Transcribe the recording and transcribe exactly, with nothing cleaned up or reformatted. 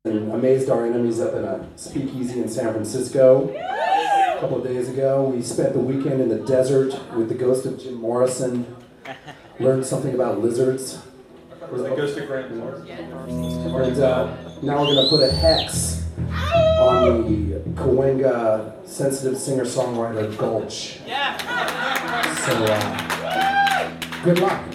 And amazed our enemies up in a speakeasy in San Francisco a couple of days ago. We spent the weekend in the desert with the ghost of Jim Morrison. Learned something about lizards. Was the ghost of Grant Morrison? And uh, now we're going to put a hex on the Cahuenga sensitive singer-songwriter Gulch. So, uh, good luck.